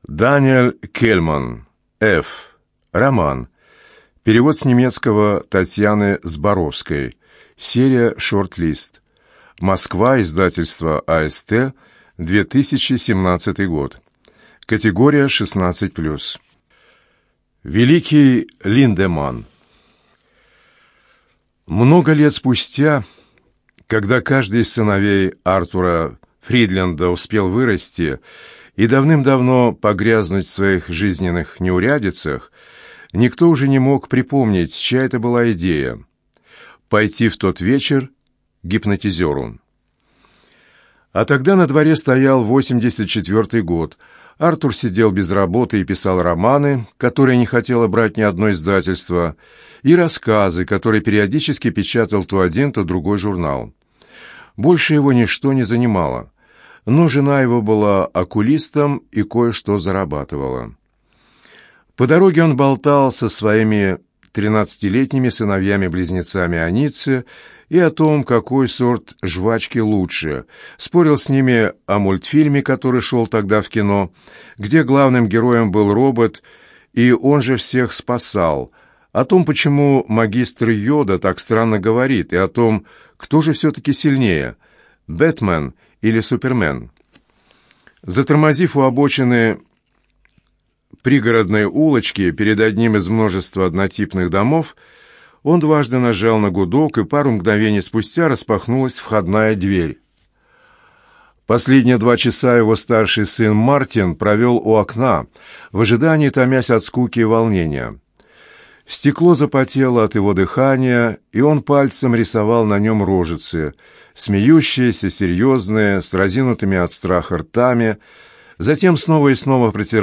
Даниэль Кельман. Ф. Роман. Перевод с немецкого Татьяны Зборовской. Серия «Шорт-лист». Москва. Издательство АСТ. 2017 год. Категория 16+. Великий Линдеманн. Много лет спустя, когда каждый из сыновей Артура Фридленда успел вырасти и давным-давно погрязнуть в своих жизненных неурядицах, никто уже не мог припомнить, чья это была идея — пойти в тот вечер к гипнотизеру. А тогда на дворе стоял 84-й год. Артур сидел без работы и писал романы, которые не хотело брать ни одно издательство, и рассказы, которые периодически печатал то один, то другой журнал. Больше его ничто не занимало, но жена его была окулистом и кое-что зарабатывала. По дороге он болтал со своими 13-летними сыновьями-близнецами о Ницце и о том, какой сорт жвачки лучше, спорил с ними о мультфильме, который шел тогда в кино, где главным героем был робот, и он же всех спасал, о том, почему магистр Йода так странно говорит, и о том, кто же все-таки сильнее, Бэтмен или Супермен. Затормозив у обочины пригородной улочки перед одним из множества однотипных домов, он дважды нажал на гудок, и пару мгновений спустя распахнулась входная дверь. Последние 2 часа его старший сын Мартин провел у окна, в ожидании томясь от скуки и волнения. Стекло запотело от его дыхания, и он пальцем рисовал на нем рожицы, смеющиеся, серьезные, с разинутыми от страха ртами, затем снова и снова протирал